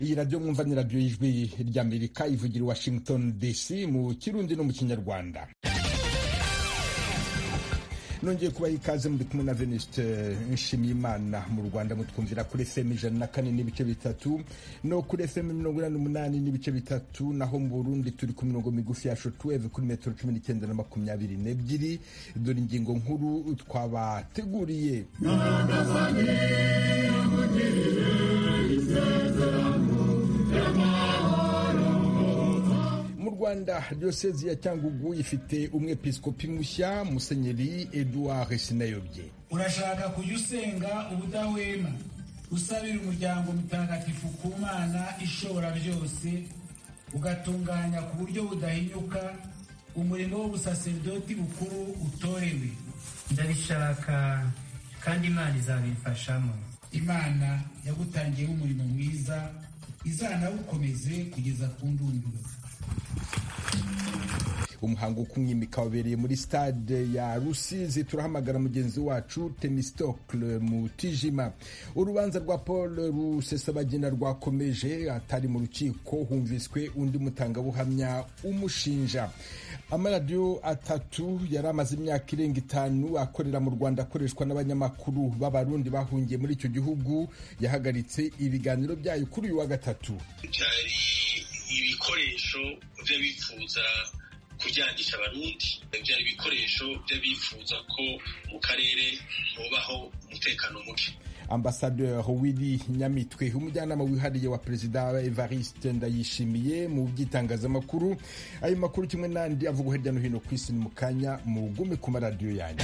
iyi radiyo mwumva ni radiyo y'ijwi ry'Amerika ivugira i Washington DC mu Kirundi no mu Kinyarwanda. Nongeye kubaha ikaze, muri kumwe na Venuste Nshimiyimana. Mu Rwanda mutwumvira kuri FM 104.3 no kuri FM 88.3, naho mu Burundi turi ku mirongo migufi ya shortwave kuri metero 19 na 22. Dore ingingo nkuru twabateguriye. Mu Rwanda diocese ya Cyangugu ifite umwepiskopi mushya, Musenyeri Edouard Sinayobye. Urashaka kujya usenga ubudahwema, usabira umuryango mutagatifu ku Mana ishobora byose, ugatunganya ku buryo budahinyuka umurimo w'ubusaserdoti bukuru utorewe. Ndabishaka kandi Imana izabifashamo. Imana yagutangiyeho umurimo mwiza, izanawukomeze kugeza ku ndunduro. Umuhango wo kumwimika wabereye muri stade ya Rusizi. Turahamagara mugenzi wacu Temistocle Mutijima. Urubanza rwa Paul Rusesabagina rwakomeje, atari mu rukiko humviswe undi mutangabuhamya umushinja. Amaradiyo atatu yari amaze imyaka irenga 5 akorera mu Rwanda, akoreshwa n'abanyamakuru b'Abarundi bahungiye muri icyo gihugu, yahagaritse ibiganiro byayo kuri uyu wa gatatu. Byari ibikoresho by'abifuza kuryandisha Abarundi, byari ibikoresho by'abifuza ko mu karere hubaho umutekano muke. Ambassadeur Willy Nyamitwe, umujyanama wihariye wa Perezida Evariste Ndayishimiye mu by'itangazamakuru. Ayo makuru kimwe n'andi avugwa hirya no hino ku isi mu kanya, mugume ku maradiyo yanyu.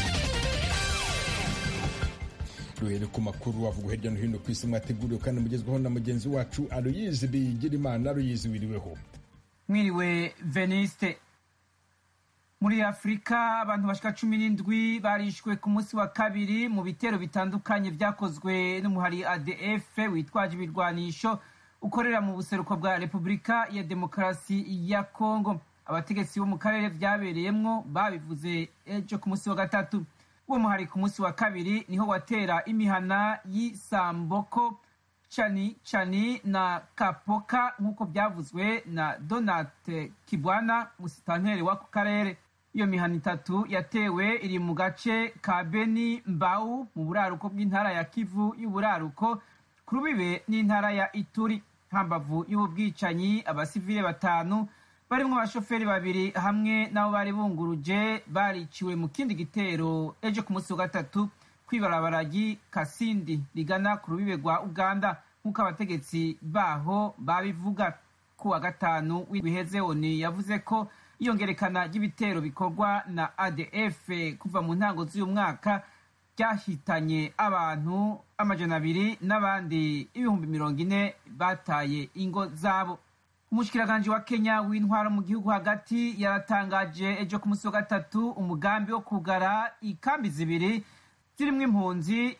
Duhere ku makuru avugwa hirya no hino ku isi mwateguriwe kandi mugezweho na mugenzi wacu Aloyizi Bigirimana. Aloyizi, wiriweho? Mwiriwe Veniste. Muri Afrika abantu bashika 17 barishwe ku munsi wa kabiri mu bitero bitandukanye vyakozwe n'umuhari ADF witwaje ibirwanisho ukorera mu buseruko bwa Repubulika ya Demokarasi ya Kongo. Abategetsi bo mu karere vyabereyemwo babivuze ejo ku munsi wa gatatu. Uwo muhari ku munsi wa kabiri niho watera imihana y'Isamboko, Chani na Kapoka nk'uko byavuzwe na Donate Kibwana, musitanteri w'ako karere. Iyo mihana itatu yatewe iri mu gace ka Beni Mbau mu buraruko bw'intara ya Kivu y'uburaruko, ku rubibe n'intara ya Ituri. Hambavu y'ubwicanyi, abasivile 5 barimwo abashoferi 2 hamwe nabo bari bunguruje bariciwe mu kindi gitero ejo ku munsi wa gatatu kwibarabara Kasindi rigana ku rubibe rwa Uganda, nk'uko abategetsi baho babivuga. Ku wa gatanu w'ibiheze ONU yavuze ko iyongerekana ry'ibitero bikorwa na ADF kuva mu ntango z'uyu mwaka ryahitanye abantu 200 n'abandi 40,000 bataye ingo zabo. Umushikiranganje wa Kenya w'intwaro mu gihugu hagati yaratangaje ejo ku munsi wa gatatu umugambi wo kugara ikambi 2 zirimwo impunzi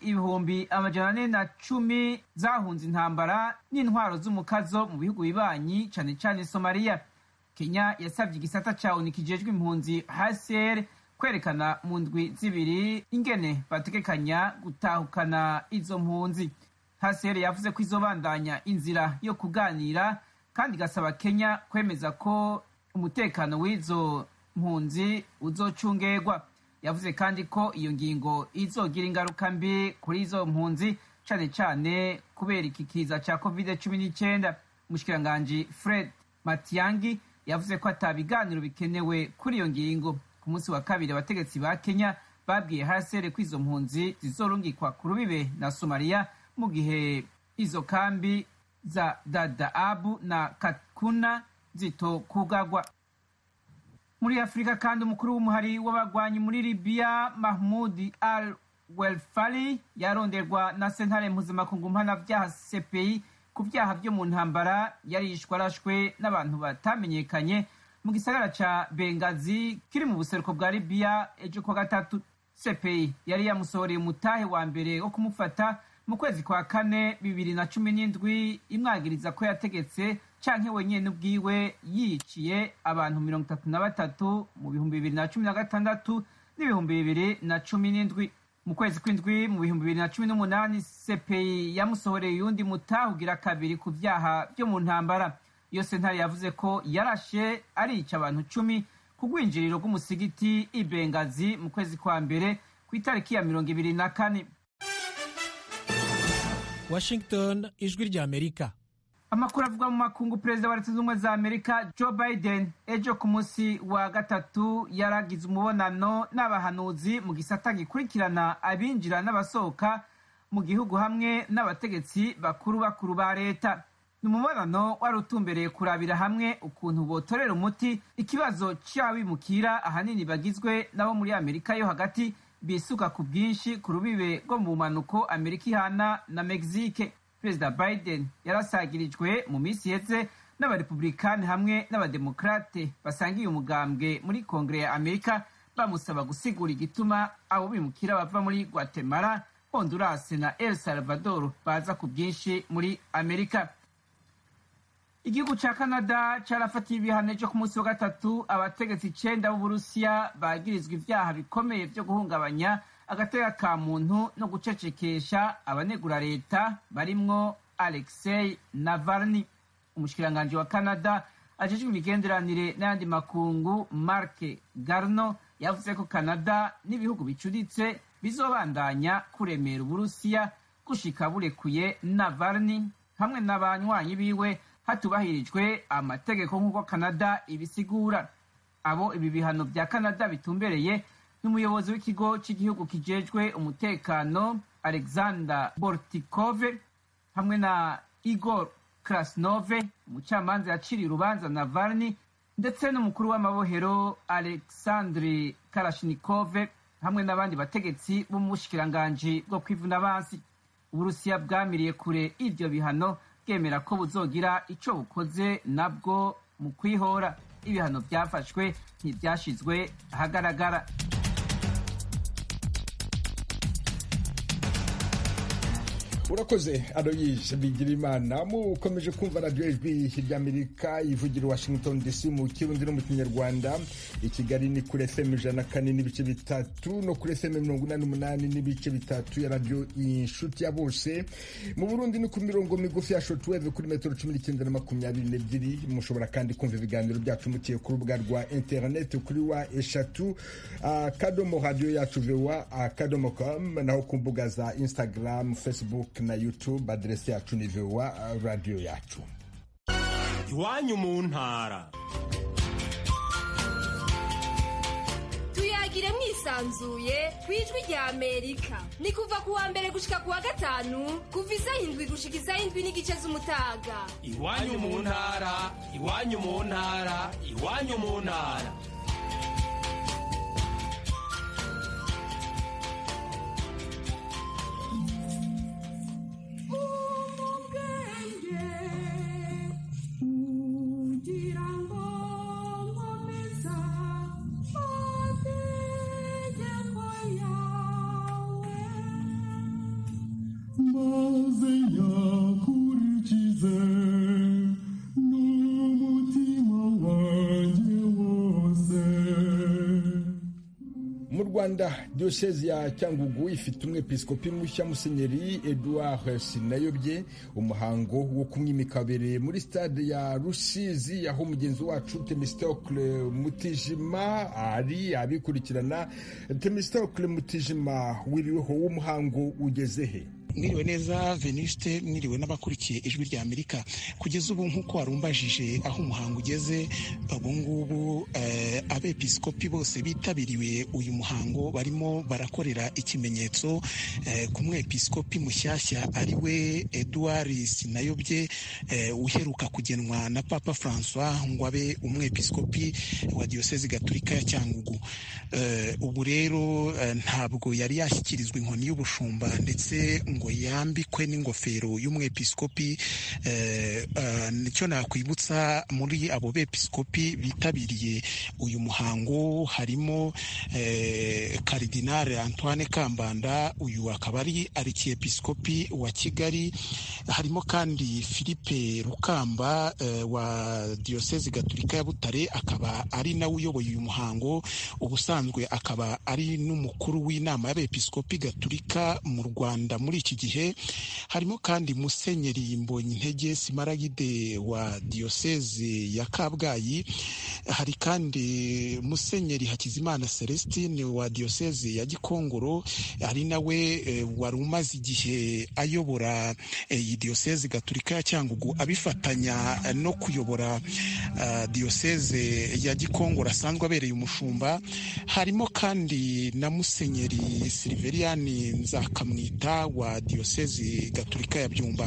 410 zahunze intambara n'intwaro z'umukazo mu bihugu bibanyi, cane cane Somalia. Kenya yasabye igisata ca ONU kijejwe impunzi HCR kwerekana mu ndwi 2 ingene bategekanya gutahukana izo mpunzi. HCR yavuze ko izobandanya inzira yo kuganira kandi gasaba Kenya kwemeza ko umutekano w'izo mpunzi uzocungerwa. Yavuze kandi ko iyo ngingo izogira ingaruka mbi kuri izo mpunzi, cane cane kubera ikikiza ca COVID-19. Umushikiranganje Fred Matiang'i yavuze ko atabiganiro bikenewe kuri iyo ngingo. Ku munsi wa kabiri abategetsi ba Kenya babwiye HCR ko izo mpunzi zizorungikwa ku rubibe na Somalia, mu gihe izo kambi za Dadaab na Kakuna zitokugagwa. Muri Afrika kandi umukuru w'umuhari w'abagwanyi muri Libya Mahmoud al-Welfali yaronderwa na sentare mpuzamakungu mpanavyaha CPI ku vyaha vyo mu ntambara. Yarishwe arashwe n'abantu batamenyekanye mu gisagara ca Benghazi kiri mu buseruko bwa Libya ejo kwa gatatu. CPI yari yamusohoreye umutahe wa mbere wo kumufata mu kwezi kwa 4 2017, imwagiriza ko yategetse canke wenyene ubwiwe yiciye abantu 33 mu 2016 n'ibihumbi 2017. mu kwezi kw'indwi mu 2018 CPI yamusohoreye uyundi mutahe ugira kabiri ku vyaha vyo mu ntambara. Iyo sentare yavuze ko yarashe arica abantu 10 ku rwinjiriro rw'umusigiti i Benghazi mu kwezi kwa mbere ku itariki ya 24. Washington, ijwi rya Amerika. Amakuru avuga mu makungu, perezida wa Leta Zunze Ubumwe za Amerika Joe Biden ejo ku munsi wa gatatu yaragize umubonano n'abahanuzi mu gisata gikurikirana abinjira n'abasohoka mu gihugu hamwe n'abategetsi bakuru ba leta. Ni umubonano wari utumbereye kurabira hamwe ukuntu botorera umuti ikibazo c'abimukira ahanini bagizwe nabo muri Amerika yo hagati bisuka ku bwinshi ku rubibe rwo mu manuko Amerika ihana na Mexique. Perezida Biden yarasagirijwe mu minsi iheze n'abarepublikani hamwe n'abademokrate basangiye umugambwe muri Kongere ya Amerika bamusaba gusigura igituma abo bimukira bava muri Guatemala, Honduras na El Salvador baza ku bwinshi muri Amerika. Igihugu ca Canada carafatiye ibihano ejo ku munsi wa gatatu abategetsi 9 b'Uburusiya bagirizwa ivyaha bikomeye vyo guhungabanya agateka ka muntu no gucecekesha abanegura leta barimwo Alexei Navalny. Umushikiranganji wa Canada ajejwe imigenderanire n'ayandi makungu Mark Garneau yavuze ko Canada n'ibihugu bicuditse bizobandanya kuremera Uburusiya gushika burekuye Navalny hamwe n'abanywanyi biwe hatubahirijwe amategeko nk'uko Canada ibisigura. Abo ibi bihano vya Canada bitumbereye n'umuyobozi w'ikigo cy'igihugu kijejwe umutekano Alexander Bortikov hamwe na Igor Krasnov, umucamanza yaciriye urubanza Navalny, ndetse n'umukuru w'amabohero Alexandri Kalashnikov hamwe n'abandi bategetsi bo mu bushikiranganji bwo kwivuna abansi. Uburusiya bwamiriye kure ivyo bihano bwemera ko buzogira ico bukoze nabwo mu kwihora. Ibihano vyafashwe ntivyashizwe ahagaragara. Urakoze Aloyse Bigirimana. Mukomeje kumva radio ijwi ry'Amerika ivugira Washington DC mu Kirundi no mu Kinyarwanda. I Kigali ni kuri FM 104 n'ibice bitatu no kuri FM 88 n'ibice bitatu ya radio Inshuti ya Bose. Mu Burundi ni ku mirongo migufi ya shortwave kuri metero 19 na 22. Mushobora kandi kumva ibiganiro byacu mukiye ku rubuga rwa internet kuri wa eshatu akadomo radio yacu VOA akadomo.com, naho ku mbuga za Instagram, Facebook na YouTube adresi yacu ni VOA radio yacu. Iwanyu mu ntara. Tuyagire mwisanzuye kwijwi rya Amerika. Ni kuva ku wa mbere gushika ku wa gatanu kuva isaha 7 gushika isaha 7 n'igice z'umutaga. Iwanyu mu ntara, iwanyu mu ntara, iwanyu mu ntara. Rwanda, diocese ya Cyangugu ifite umwepiskopi mushya Musenyeri Edouard Sinayobye. Umuhango wo kumwimika wabereye muri stade ya Rusizi, aho mugenzi wacu Themistocle Mutijima ari abikurikirana. Themistocle Mutijima, wiriweho w'umuhango ugezehe? Mwiriwe neza Venuste, mwiriwe n'abakurikiye ijwi rya Amerika. Kugeza ubu nk'uko warumbajije aho umuhango ugeze, ubu ngubu abepiskopi bose bitabiriwe uyu muhango barimo barakorera ikimenyetso ku mwepiskopi mushyashya ari we Edouard Sinayobye, uheruka kugenwa na Papa Francois ngo abe umwepiskopi wa diocese gatolika ya Cyangugu. Ubu rero ntabwo yari yashyikirizwa inkoni y'ubushumba ndetse ngo yambikwe n'ingofero y'umwepiskopi. Nicyo nakwibutsa, muri abo bepiskopi bitabiriye uyu muhango harimo Karidinali Antoine Kambanda, uyu akaba ari arikiepiskopi wa Kigali. Harimo kandi Philippe Rukamba wa Diocese Gatolika ya Butare, akaba ari nawe uyoboye uyu muhango. Ubusanzwe akaba ari n'umukuru w'inama y'abepiskopi Gatolika mu Rwanda muri iki gihe. Harimo kandi Musenyeri Mbonyintege Simaragide wa Diocese ya Kabgayi. Hari kandi Musenyeri Hakizimana Celestine wa Diocese ya Gikongoro, ari nawe wari umaze igihe ayobora iyi Diocese Gatolika ya Cyangugu, abifatanya no kuyobora Diocese ya Gikongoro asanzwe abereye umushumba. Harimo kandi na Musenyeri Silveriani Nzakamwita wa Diocese Gatolika ya Byumba.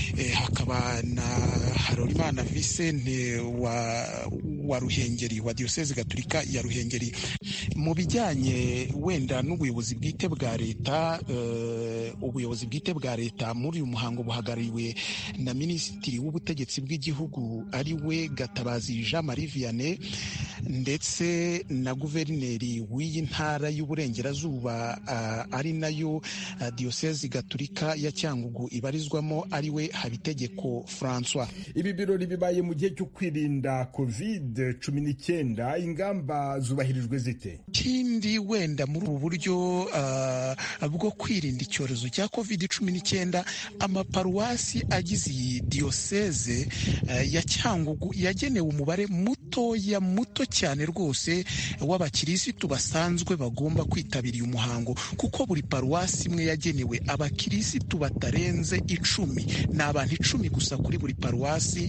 Hakaba na Harorimana Vicente wa Ruhengeri wa Diocese Gatolika ya Ruhengeri. Mu bijyanye wenda n'ubuyobozi bwite bwa leta, ubuyobozi bwite bwa leta muri uyu muhango buhagarariwe na Minisitiri w'Ubutegetsi bw'Igihugu ari we Gatabazi Jean Marie Vianney, ndetse na Guverineri w'iyi ntara y'Uburengerazuba ari nayo Diocese Gatolika ya Cyangugu ibarizwamo ari we Habitegeko François. Ibi birori bibaye mu gihe cyo kwirinda COVID-19, ingamba zubahirijwe zite? Kindi wenda muri ubu buryo bwo kwirinda icyorezo cya COVID-19, amaparuwasi agize iyi Diocese ya Cyangugu yagenewe umubare muto cyane rwose w'abakirisitu basanzwe bagomba kwitabira uyu muhango, kuko buri paruwasi imwe yagenewe abakirisitu batarenze 10. Ni abantu 10 gusa kuri buri paruwasi,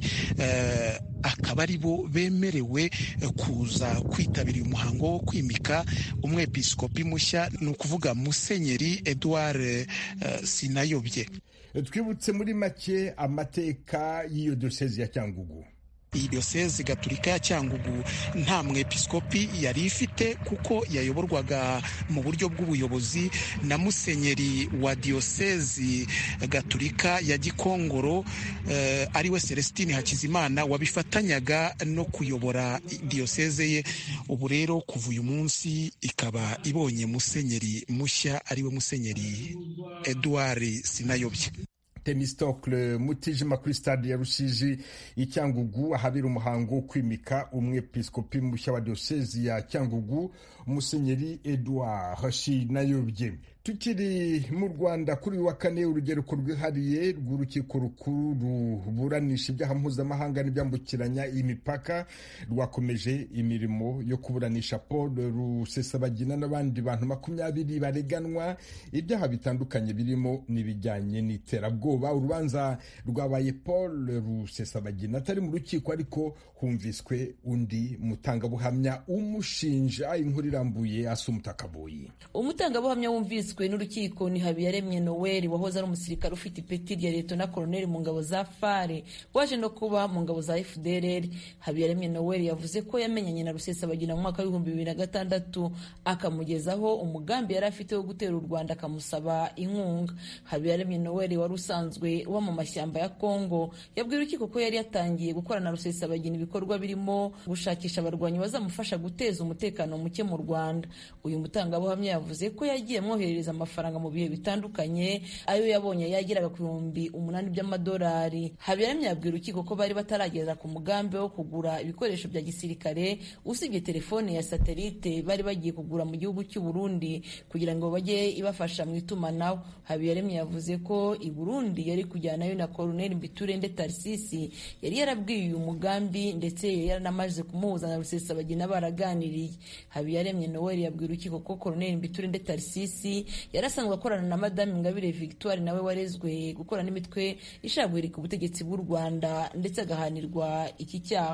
akaba ari bo bemerewe kuza kwitabira uyu muhango wo kwimika umwepiskopi mushya, ni ukuvuga Musenyeri Edouard Sinayobye. Twibutse muri make amateka y'iyo Diocese ya Cyangugu. Iyi Diocese Gatolika ya Cyangugu nta mwepiskopi yari ifite, kuko yayoborwaga mu buryo bw'ubuyobozi na Musenyeri wa Diocese Gatolika ya Gikongoro ari we Celestine Hakizimana, wabifatanyaga no kuyobora Diocese ye. Ubu rero kuva uyu munsi ikaba ibonye Musenyeri mushya ari we Musenyeri Edouard Sinayobye. Temistocle Mutijima kuri stade ya Rusizi i Cyangugu, ahabera umuhango wo kwimika umwepiskopi mushya wa Diocese ya Cyangugu, Musenyeri Edouard Sinayobye. Tukiri mu Rwanda, kuri wa kane urugereko rwihariye rw'urukiko rukuru ruburanisha ibyaha mpuzamahanga n'ibyambukiranya imipaka rwakomeje imirimo yo kuburanisha Paul Rusesabagina n'abandi bantu 20 bareganwa ibyaha bitandukanye birimo n'ibijyanye n'iterabwoba. Urubanza rwabaye Paul Rusesabagina atari mu rukiko, ariko humviswe undi mutangabuhamya umushinja. Inkuru irambuye Asumutakaboyi. Umutangabuhamya wumviswe n'urukiko ni Habiyaremye Noel, wahoze ari umusirikare ufite ipeti rya Leta Colonel mu ngabo za FARE, waje no kuba mu ngabo za FDLR. Habiyaremye Noel yavuze ko yamenyanye na Rusesabagina mu mwaka wa 2006 akamugezaho umugambi yari afite wo gutera u Rwanda, akamusaba inkunga. Habiyaremye Noel wari usanzwe uba mu mashyamba ya Kongo yabwiye urukiko ko yari yatangiye gukorana na Rusesabagina ibikorwa birimo gushakisha abarwanyi bazamufasha guteza umutekano muke mu Rwanda. Uyu mutangabuhamya yavuze ko yagiye amwoherereza amafaranga mu bihe bitandukanye, ayo yabonye yageraga ku 8,000 by'amadolari. Habiyaremye yabwiye urukiko ko bari batarageza ku mugambi wo kugura ibikoresho bya gisirikare, usibye telefone ya satellite bari bagiye kugura mu gihugu cy'u Burundi kugira ngo bajye ibafasha mu itumanaho. Habiyaremye yavuze ko i Burundi yari kujyanayo na Colonel Mbiturende Tarsisi, yari yarabwiye uyu mugambi ndetse yari yaranamaze kumuhuza na Rusesabagina baraganiriye. Habiyaremye Noel yabwiye urukiko ko Colonel Mbiturende Tarsisi yarasanzwe akorana na Madame Ingabire Victoire, nawe warezwe gukora n'imitwe ishaka guhirika ubutegetsi bw'u Rwanda ndetse agahanirwa iki cyaha.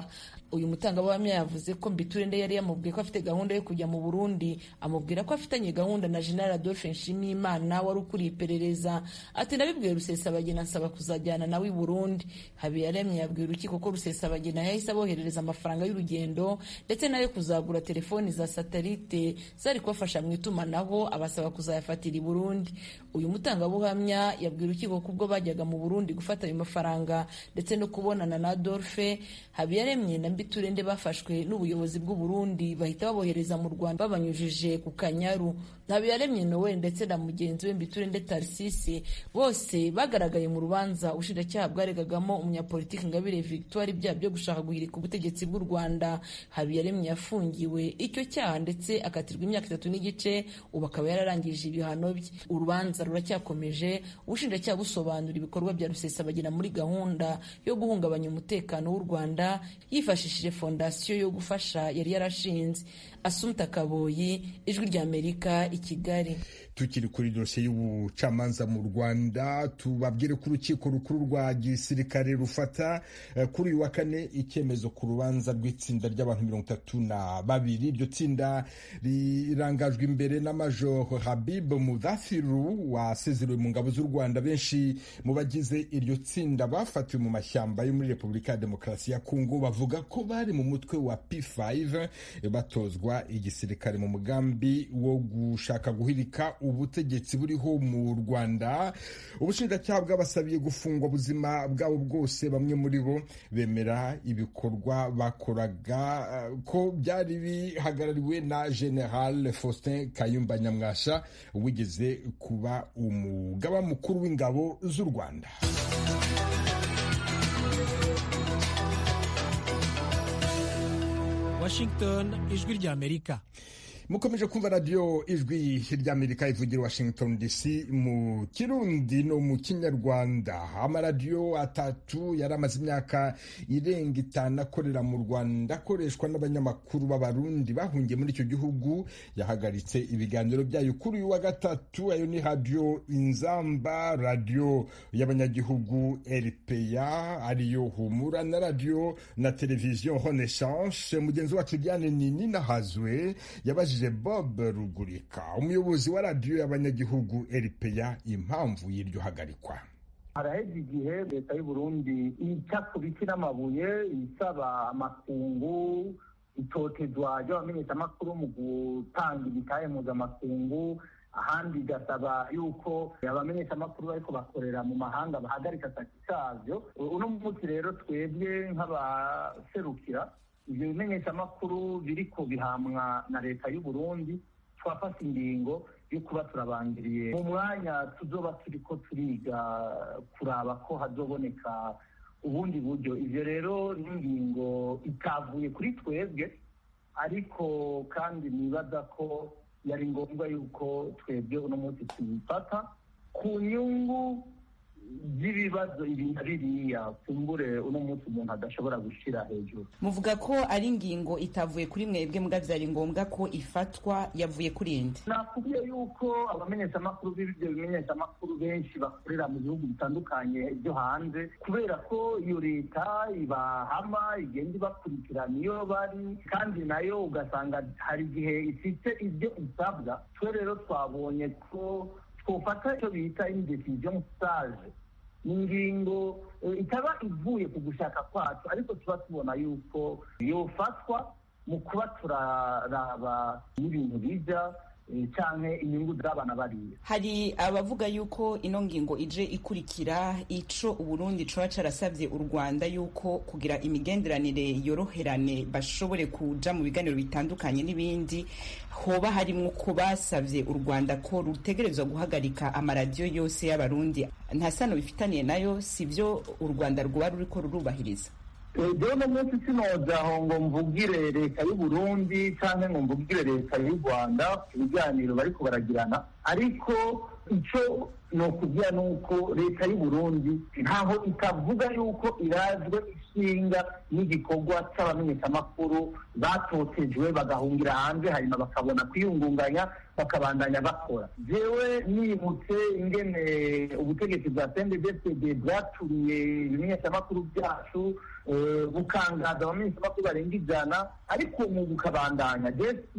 uyu mutangabuhamya yavuze ko Mbiturende yari yamubwiye ko afite gahunda yo kujya mu Burundi, amubwira ko afitanye gahunda na General Adolphe Nshimiyimana wari ukuriye iperereza. Ati nabibwiye Rusesabagina nsaba kuzajyana nawe i Burundi. Habiyaremye yabwiye urukiko ko Rusesabagina yahise aboherereza amafaranga y'urugendo ndetse nayo kuzagura telefoni za satelite zari kubafasha mu itumanaho, abasaba kuzayafatira i Burundi. Uyu mutangabuhamya yabwiye urukiko ko ubwo bajyaga mu Burundi gufata ayo mafaranga ndetse no kubonana na Adolphe, Habiyaremye na Mbiturende bafashwe n'ubuyobozi bw'u Burundi bahita babohereza mu Rwanda babanyujije ku Kanyaru. Habiyaremye Noel ndetse na mugenzi we Mbiturende Tarsisi bose bagaragaye mu rubanza ubushinjacyaha bwaregagamo umunyapolitiki Ingabire Victoire ibyaha byo gushaka guhirika ubutegetsi bw'u Rwanda. Habiyaremye yafungiwe icyo cyaha ndetse akatirwa imyaka 3 n'igice, ubu akaba yararangije ibihano bye. Urubanza ruracyakomeje, ubushinjacyaha busobanura ibikorwa bya Rusesabagina muri gahunda yo guhungabanya umutekano w'u Rwanda yifashishije fondasiyo yo gufasha yari yarashinze. Asumta Kaboyi, Ijwi ry'Amerika, i Kigali. Tukiri kuri dosiye y'ubucamanza mu Rwanda, tubabwire ko urukiko rukuru rwa gisirikare rufata kuri uyu wa kane icyemezo ku rubanza rw'itsinda ry'abantu 32. Iryo tsinda rirangajwe imbere na Major Habib Mudathiru wasezerewe mu ngabo z'u Rwanda. Benshi mu bagize iryo tsinda bafatiwe mu mashyamba yo muri Repubulika ya Demokarasi ya Kongo, bavuga ko bari mu mutwe wa P5 batozwa igisirikare mu mugambi wo gushaka guhirika ubutegetsi buriho mu Rwanda. Ubushinjacyaha bwabasabiye gufungwa ubuzima bwabo bwose. Bamwe muri bo bemera ibikorwa bakoraga ko byari bihagarariwe na General Faustin Kayumba Nyamwasa wigeze kuba umugaba mukuru w'ingabo z'u Rwanda. Washington, Ijwi ry'Amerika. Mukomeje kumva radio Ijwi ry'Amerika ivugira Washington DC mu Kirundi no mu Kinyarwanda. Amaradiyo atatu yari amaze imyaka irenga 5 akorera mu Rwanda, akoreshwa n'abanyamakuru b'Abarundi bahungiye muri icyo gihugu, yahagaritse ibiganiro byayo kuri uyu wa gatatu. Ayo ni Radio Inzamba, radio y'abanyagihugu RPA, ariyo Humura, na radio na televiziyo Renaissance. Mugenzi wacu Diane Nini Nahazwe yabaje Bob Rugurika, umuyobozi wa radio y'abanyagihugu RPA, impamvu y'iryo hagarikwa. Haraheze igihe leta y'u Burundi icakubiki n'amabuye isaba amakungu, itotezwa ry'abamenyesha amakuru mu gutanga ibitahe mpuzamakungu, ahandi gasaba yuko abamenyesha amakuru bariko bakorera mu mahanga bahagarika akazi kavyo. Uno munsi rero twebwe nk'abaserukira ibyo bimenyesha amakuru biriko bihamwa na leta y'u Burundi, twafata ingingo yo kuba turabangiriye mu mwanya tuzoba turiko turiga kuraba ko hazoboneka ubundi buryo. Ivyo rero n'ingingo itavuye kuri twebwe, ariko kandi nibaza ko yari ngombwa yuko twebwe uno munsi tubifata ku nyungu by'ibibazo ibintu biriya kumbure uno munsi umuntu adashobora gushira hejuru. Muvuga ko ari ingingo itavuye kuri mwebwe, muga byari ngombwa ko ifatwa, yavuye kuri indi. Nakubwiye yuko abamenyesha amakuru b'ibyo bimenyesha amakuru benshi bakorera mu bihugu bitandukanye byo hanze, kubera ko iyo leta ibahama igenda ibakurikirana iyo bari, kandi nayo ugasanga hari igihe ifite ibyo isabwa. Twe rero twabonye ko twofata icyo bita indecision stage, ingingo itaba ivuye ku gushaka kwacu, ariko tuba tubona yuko yofatwa mu kuba turaraba n'ibintu bija canke inyungu z'abana bariya. Hari abavuga yuko ino ngingo ije ikurikira ico Uburundi coba carasavye u Rwanda yuko kugira imigenderanire yoroherane bashobore kuja mu biganiro bitandukanye n'ibindi, hoba harimwo ko basavye u Rwanda ko rutegerezwa guhagarika amaradiyo yose y'Abarundi. Nta sano bifitaniye nayo, sivyo u Rwanda rwoba ruriko rurubahiriza? Rero no munsi sinoza aho ngo mvugire leta y'u Burundi canke ngo mvugire leta y'u Rwanda ku biganiro bariko baragirana, ariko ico nokubwira nuko leta y'u Burundi ntaho ikavuga yuko irazwe ishinga n'igikorwa c'abamenyeshamakuru batotejwe bagahungira hanze hanyuma bakabona kwiyungunganya bakabandanya bakora. Jewe nimutse ingene ubutegetsi bwa CNDD-FDD bwaturiye ibimenyeshamakuru byacu bukangaza abamenyeshamakuru barenga ijana ariko mu bukabandanya.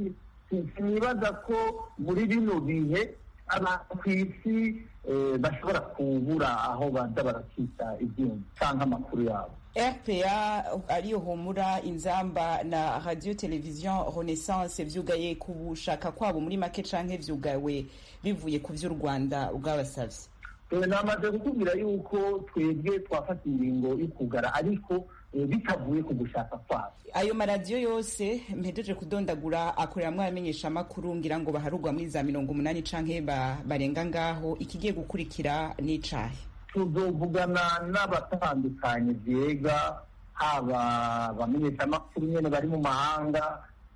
Sinibaza ko muri bino bihe abantu ku isi bashobora kubura aho baza barakita ibyuma cyangwa amakuru yabo. RPA ariyo Humura, Inzamba na Radio Television Renaissance vyugaye ku bushaka kwabo muri make canke vyugawe bivuye ku vy'u Rwanda bwabasavye? Namaze kukubwira yuko twebwe twafata ingingo y'ukugara ariko bitavuye ku gushaka kwabo. Ayo maradiyo yose mpejeje kudondagura akoreramwo abamenyesha amakuru ngira ngo baharugwa muri za 80 canke barenga ngaho. Ikigiye gukurikira n'icahe? Tuzovugana n'abatandukanye vyega, haba abamenyesha amakuru nyene bari mu mahanga,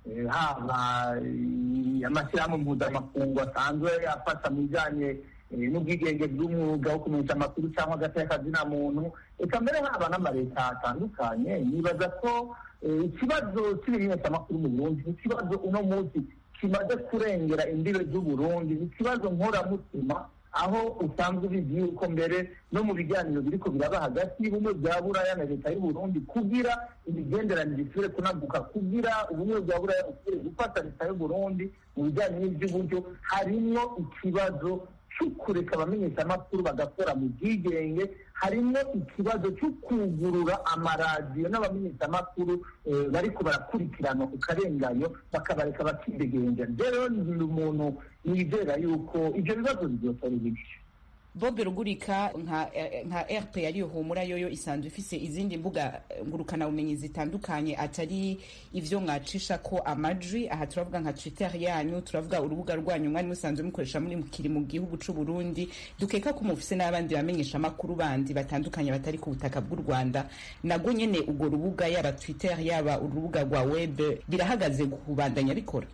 haba amashyirahamwe mpuzamakungu asanzwe afasha mu bijanye n'ubwigenge bw'umwuga wo kumenyesha amakuru cyangwa agateka kazina muntu, eka mbere haba n'amaleta atandukanye. Nibaza ko ikibazo cy'ibimenyesha amakuru mu Burundi ni ikibazo uno munsi kimaze kurengera imbibe z'Uburundi, ni ikibazo nkoramutima, aho usanzwe ubizi yuko mbere no mu biganiro biriko biraba hagati y'ubumwe bwa Buraya na leta y'u Burundi kugira imigenderanire isubire kunaguka, kugira ubumwe bwa Buraya busubire gufata leta y'u Burundi mu bijyanye n'ivy'uburyo, harimwo ikibazo cyo kureka abamenyesha amakuru bagakora mu bwigenge, harimo ikibazo cyo kugurura amaradiyo n'abamenyesha amakuru bariko barakurikirana ku karenganyo bakabareka bakidegenja. Rero ni umuntu nizera yuko ivyo bibazo bizotora ibice. Bob Rugurika, nka RPA ariyo Humura yoyo isanzwe ifise izindi mbuga ngurukana bumenyi zitandukanye atari ivyo mwacisha ko amajwi. Aha turavuga nka Twitter yanyu, turavuga urubuga rwanyu mwari musanzwe mukoresha muri mukiri mu gihugu c'u Burundi. Dukeka ko mufise n'abandi bamenyesha amakuru bandi batandukanye batari ku butaka bw'u Rwanda. Nago nyene ubwo rubuga yaba Twitter yaba urubuga rwa web birahagaze kubandanya bikora?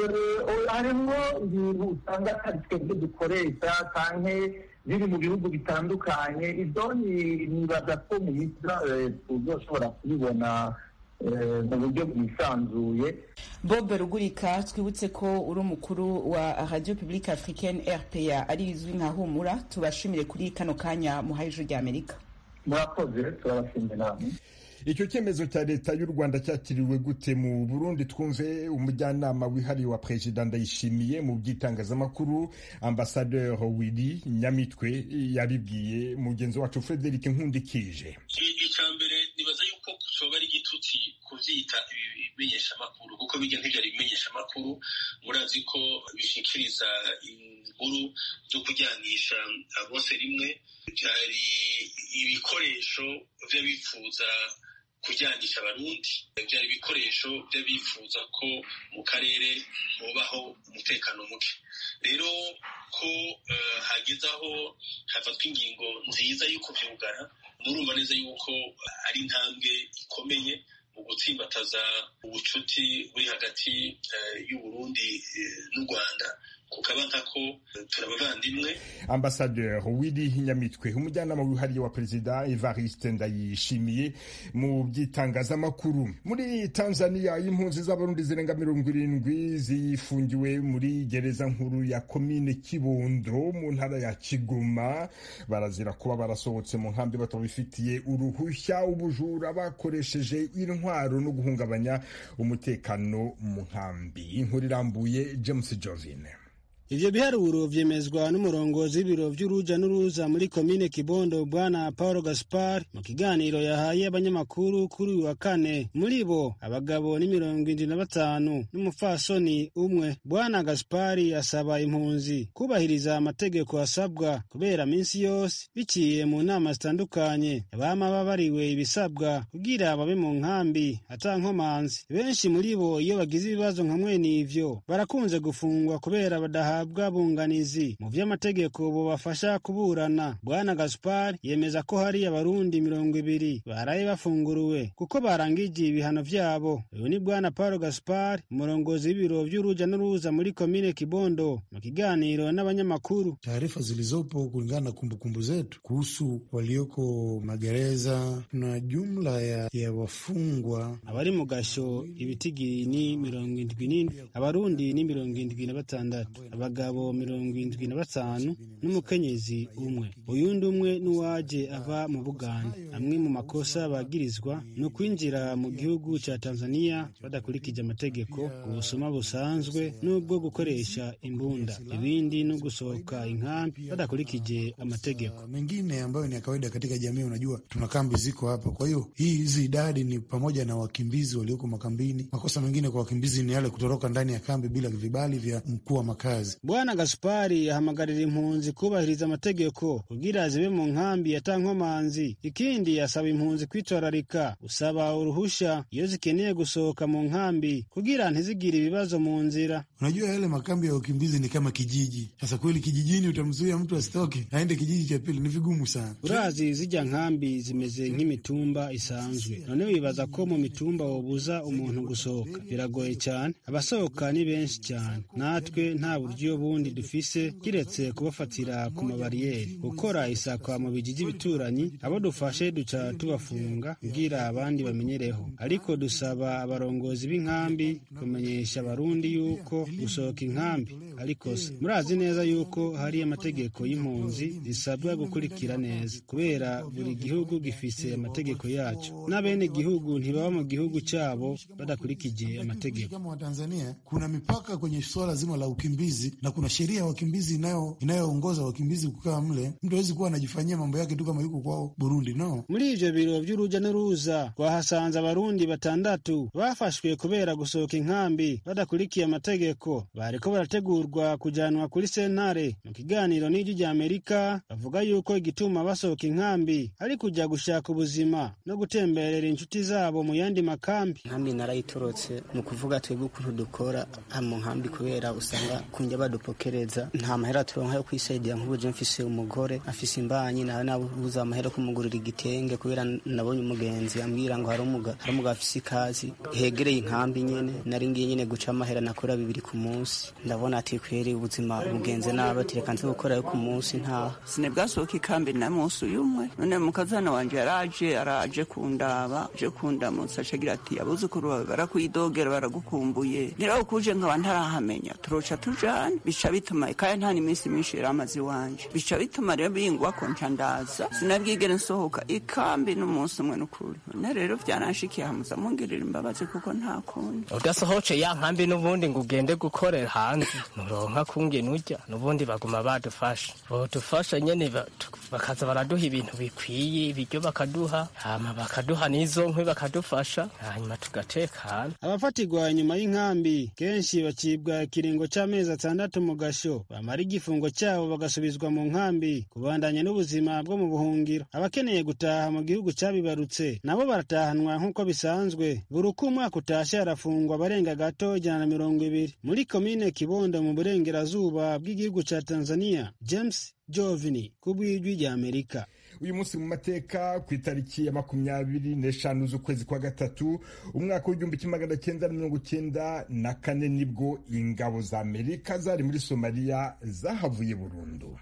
Harimwo ibintu usanga atari twebwe dukoresha canke biri mu bihugu bitandukanye. Ivyo nibaza ko mu minsi tuzoshobora kubibona mu buryo bwisanzuye. Bob Rugurika, twibutse ko uri umukuru wa Radio Publique Africaine RPA ari izwi nka Humura. Tubashimire kuri kano kanya muhaye ijwi rya Amerika. Murakoze, turabashimye namwe. Icyo cyemezo cya leta y'u Rwanda cyakiriwe gute mu Burundi? Twumve umujyanama wihariye wa Perezida Ndayishimiye mu by'itangazamakuru, Ambassadeur Willy Nyamitwe, yabibwiye mugenzi wacu Frederic Nkundikije. Icambere nibaza yuko kusoba ari igitutsi kuvyita ibimenyesha amakuru, kuko bijya ntibyari ibimenyesha amakuru. Murazi ko bishikiriza inkuru zo kujyanisha bose rimwe, byari ibikoresho vy'abifuza kujyanisha abarundi, byari ibikoresho by'abifuza ko mu karere hobaho umutekano muke. Rero ko hageze aho hafatwa ingingo nziza y'uko vyugara, murumva neza yuko ari intambwe ikomeye mu gutsimbataza ubucuti buri hagati y'u Burundi n'u Rwanda, kukabanta ko turabavandimwe. Ambassadeur Willy Nyamitwe, umujyanama wihariye wa Perezida Evariste Ndayishimiye mu by'itangazamakuru. Muri Tanzania, impunzi z'abarundi zirenga 70 zifungiwe muri gereza nkuru ya komine Kibondo mu ntara ya Kigoma, barazira kuba barasohotse mu nkambi batabifitiye uruhushya, ubujura bakoresheje intwaro no guhungabanya umutekano mu nkambi. Inkuru irambuye, James Jovine. Ivyo biharuro vyemezwa n'umurongozi w'ibiro vy'uruja n'uruza muri komine Kibondo, Bwana Paulo Gaspar, mu kiganiro yahaye abanyamakuru kuri uyu wa kane. Muri bo abagabo ni 75 n'umufasoni umwe. Bwana Gaspar asaba impunzi kubahiriza amategeko asabwa kubera minsi yose biciye mu nama zitandukanye, bama babariwe ibisabwa kugira babe mu nkambi atankomanzi. Benshi muri bo iyo bagize ibibazo nka mwene ivyo barakunze gufungwa kubera badaha bwabunganizi mu vy'amategeko bobafasha kuburana. Bwana Gaspar yemeza ko hari abarundi 20 baraye bafunguruwe kuko barangije ibihano vyabo. Uyu ni Bwana Paulo Gaspar, umurongozi w'ibiro vy'uruja n'uruza muri komine Kibondo, mu kiganiro n'abanyamakuru. Taarifa zilizopo kulingana na kumbukumbu zetu kuhusu walioko magereza na jumla ya wafungwa abari mu gasho ibitigiri ni 77, abarundi ni 76, abagabo 75 n'umukenyezi umwe. Uyundi umwe n'uwaje ava mu Buganda. Amwe mu makosa bagirizwa no kwinjira mu gihugu ca Tanzania badakurikije amategeko, ubusuma busanzwe n'ubwo gukoresha imbunda, ibindi no gusohoka inkambi badakurikije amategeko. Mengine ambayo ni ya kawaida katika jamii. Unajua tuna kambi ziko hapa, kwa hiyo hizi idadi ni pamoja na wakimbizi walioko makambini. Makosa mengine kwa wakimbizi ni yale kutoroka ndani ya kambi bila vibali vya mkuu wa makazi. Bwana Gaspari ahamagarira impunzi kubahiriza amategeko kugira zibe mu nkambi yatankomanzi. Ikindi asaba impunzi kwitwararika usaba uruhusha iyo zikeneye gusohoka mu nkambi kugira ntizigire ibibazo mu nzira. Unajua yale makambi ya wakimbizi ni kama kijiji. Sasa kweli kijijini utamzuia mtu asitoke aende kijiji cha pili ni vigumu sana. Urazi zijya nkambi zimeze nk'imitumba isanzwe. None wibaza ko mu mitumba wobuza umuntu gusohoka? Biragoye cyane. Abasohoka ni benshi cyane. Natwe nta buryo bundi dufise kiretse kubafatira ku mabariyeri. Gukora isakwa mu bijiji bituranyi, abo dufashe duca tubafunga kugira abandi bamenyereho. Ariko dusaba abarongozi b'inkambi kumenyesha abarundi yuko gusohoka inkambi ariko se murazi neza yuko hari amategeko y'impunzi zisabwa gukurikira neza, kubera buri gihugu gifise amategeko yaco, n'abene gihugu ntibaba mu gihugu cyabo badakurikije amategeko. Kama wa Tanzania kuna mipaka kwenye swala zima la ukimbizi na kuna sheria ya wakimbizi inayoongoza wakimbizi kukaa mle. Mtu hawezi kuwa anajifanyia mambo yake tu kama yuko kwao Burundi, no. Muri ivyo biro vy'uruja n'uruza twahasanze abarundi 6 bafashwe kubera gusohoka inkambi badakurikiye amategeko. Bariko barategurwa kujanwa kuri sentare. Mu kiganiro n'ijwi rya Amerika bavuga yuko igituma basohoka inkambi ari kuja gushaka ubuzima no gutemberera inshuti zabo mu yandi makambi. Nkambi narayitorotse mu kuvuga twebwe ukuntu dukora mu nkambi kubera usanga kunjya badupokereza nta mahera turonka yo kwisaidia. Nk'ubuje mfise umugore afise imbanyi nabuza amahera kumugurira igitenge kubera nabonye umugenzi ambwira ngo hari umuga afise ikazi hegereye inkambi nyene. Nari ngiye nyene guca amahera nakora 2 ku munsi. Ndabona ati kweri ubuzima bugenze naba tireka nze gukora yo ku munsi nta sinebwasohoka ikambi na munsi uyumwe. None mukazana wanje araje kundaba je kundamutsa acagira ati abuzukuru bawe barakwidogera baragukumbuye ngira ukuje nkaba ntarahamenya turoca tujana. Bica bituma kaya nta n'iminsi myinshi yaramaze wanje, bica bituma rero bingwa ko ncandaza sinabwigere nsohoka ikambi n'umunsi umwe n'ukuri. Na rero byananshikiye hamuza mungirira imbabazi kuko nta kundi udasohoce ya nkambi n'ubundi ngo ugende gukorera hanze nuronka kungena urya n'ubundi baguma badufasha nyene bakaza baraduha ibintu bikwiye ibiryo bakaduha hama bakaduha n'izo nkwi bakadufasha hanyuma tugatekana. Abafatirwa nyuma y'inkambi kenshi bacibwa ikiringo c'amezi 6 mu gasho, bamara igifungo cyabo bagasubizwa mu nkambi kubandanya n'ubuzima bwo mu buhungiro. Abakeneye gutaha mu gihugu cabibarutse nabo baratahanwa nk'uko bisanzwe. Buri uko umwaka utashe arafungwa barenga gato 120 muri komine Kibondo mu burengerazuba bw'igihugu ca Tanzania. James Jovini kubw'ijwi rya Amerika. Uyu munsi mu mateka ku itariki ya 25 z'ukwezi kwa gatatu umwaka w'1994 nibwo ingabo za Amerika zari muri Somalia zahavuye burundu.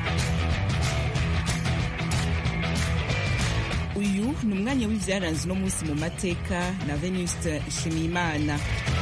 Uyu ni umwanya w'ivyaranze no munsi mu mateka na Venuste Nshimiyimana.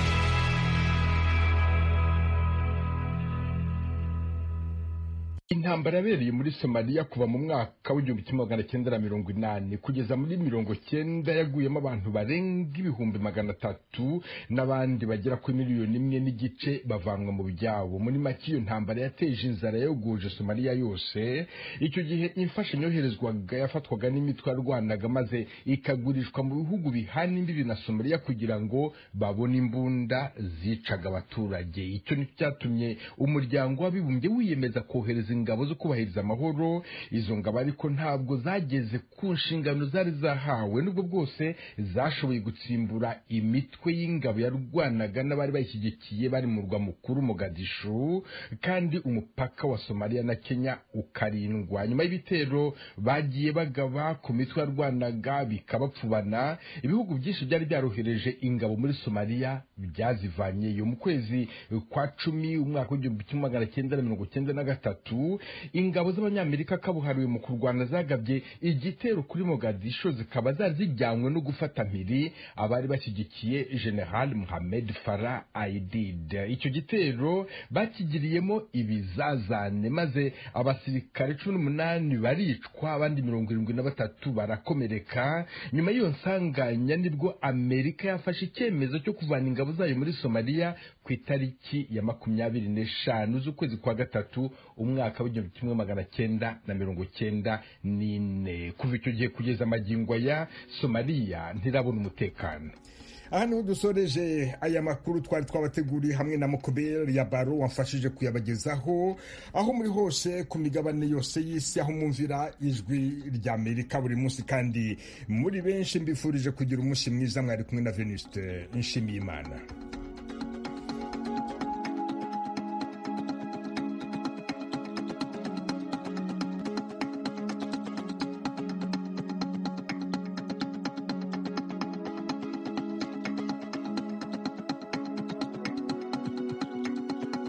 Intambara yabereye muri Somalia kuva mu mwaka w'1980 kugeza muri 90 yaguyemo abantu barenga 300,000 n'abandi bagera kuri 1,5 miliyoni bavanwa mu byabo. Muri make iyo ntambara yateje inzara yoguje Somalia yose. Icyo gihe imfashanyo yoherezwaga yafatwaga n'imitwe yarwanaga maze ikagurishwa mu bihugu bihana imbibi na Somalia kugira ngo babone imbunda zicaga abaturage. Icyo ni cyatumye umuryango w'abibumbye wiyemeza kohereza ingabo zo kubahiriza amahoro. Izo ngabo ariko ntabwo zageze ku nshingano zari zahawe, nubwo bwose zashoboye gutsimbura imitwe y'ingabo yarwanaga n'abari bayishyigikiye bari mu murwa mukuru Mogadishu, kandi umupaka wa Somalia na Kenya ukarindwa. Nyuma y'ibitero bagiye bagaba ku mitwe yarwanaga bikabapfubana, ibihugu byinshi byari byarohereje ingabo muri Somalia byazivanyeyo. Mu kwezi kwa 10 umwaka w'1993 gatatu ingabo z'abanyamerika kabuhariwe mu kurwana zagabye igitero kuri Mogadisho zikaba zari zijyanywe no gufata mpiri abari bashyigikiye General Mohamed Farah Aidid. Icyo gitero bakigiriyemo ibizazane maze abasirikare 18 baricwa abandi 73 barakomereka. Nyuma y'iyo nsanganya nibwo Amerika yafashe icyemezo cyo kuvana ingabo zayo muri Somalia ku itariki ya 25 z'ukwezi kwa gatatu umwaka w'1994. Kuva icyo gihe kugeza magingo ya Somalia ntirabona umutekano. Aha niho dusoreje aya makuru twari twabateguriye hamwe na Mokobel ya Baro wamfashije kuyabagezaho aho muri hose ku migabane yose y'isi aho mwumvira ijwi rya Amerika buri munsi kandi muri benshi mbifurije kugira umunsi mwiza. Mwari kumwe na Venuste Nshimiyimana.